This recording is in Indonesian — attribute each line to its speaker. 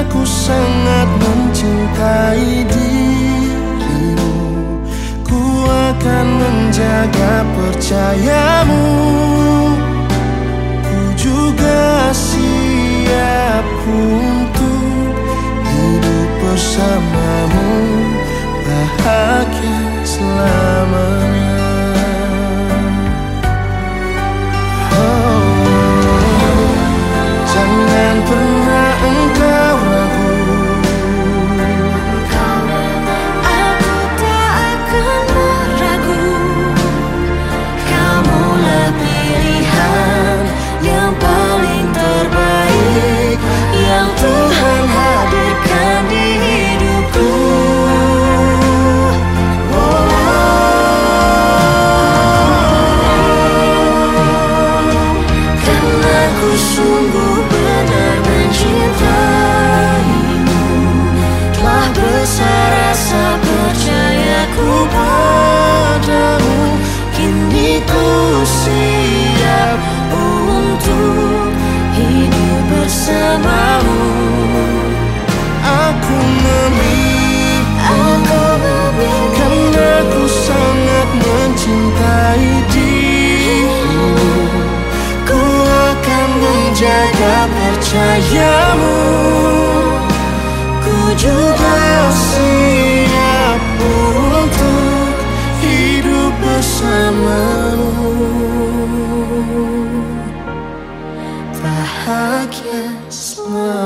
Speaker 1: Aku sangat mencintai dirimu. Ku akan menjaga percayamu. Ku juga siap untuk hidup bersamamu, bahagia selamanya. Jangan pernah engkau ragu,
Speaker 2: aku tak akan meragu. Kamulah pilihan yang paling terbaik yang Tuhan hadirkan di hidupku. Karena ku sungguh benar mencintaimu, telah besar rasa percayaku padamu. Kini ku siap untuk hidup bersamamu.
Speaker 1: aku memilih, karena ku sangat mencintai dirimu. Ku akan menjaga percayamu. Ku juga siap untuk hidup bersamamu, bahagia selamanya.